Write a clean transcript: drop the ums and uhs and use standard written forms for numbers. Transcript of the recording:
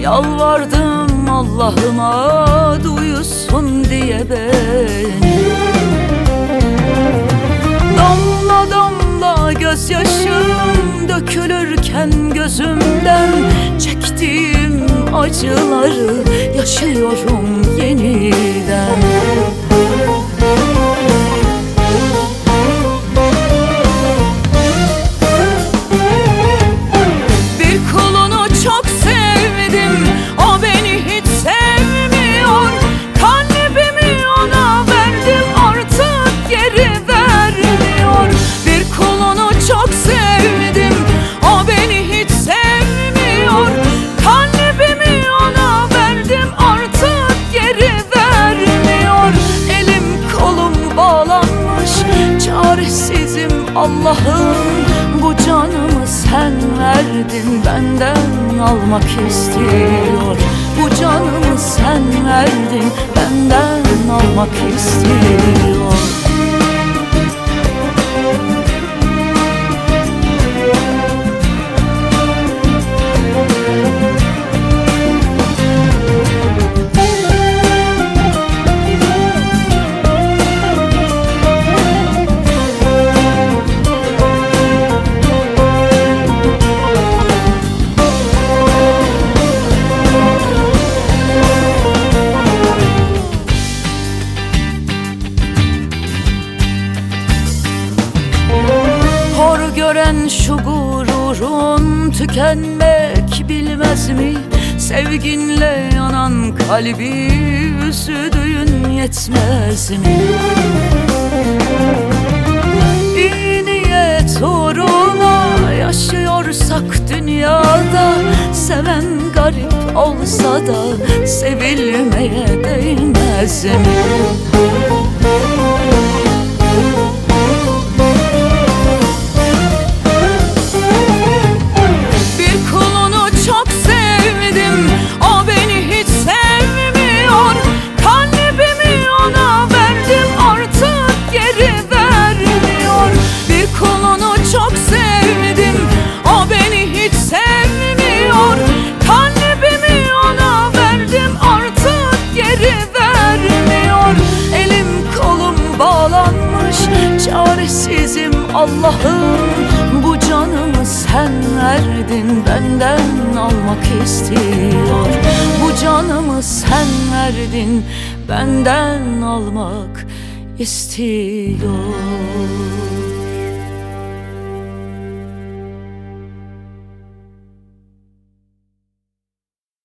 Yalvardım Allah'ıma duysun diye beni. Damla damla gözyaşım dökülürken gözümden, çektiğim acıları yaşıyorum yeniden. Allah'ım bu canımı sen verdin, benden almak istiyor. Bu canımı sen verdin, benden almak istiyor. Gören şu gururun tükenmek bilmez mi? Sevginle yanan kalbi üzdüğün yetmez mi? İyi niyet uğruna yaşıyorsak dünyada, seven garip olsa da sevilmeye değmez mi? Çaresizim Allah'ım bu canımı sen verdin, benden almak istiyor. Bu canımı sen verdin, benden almak istiyor.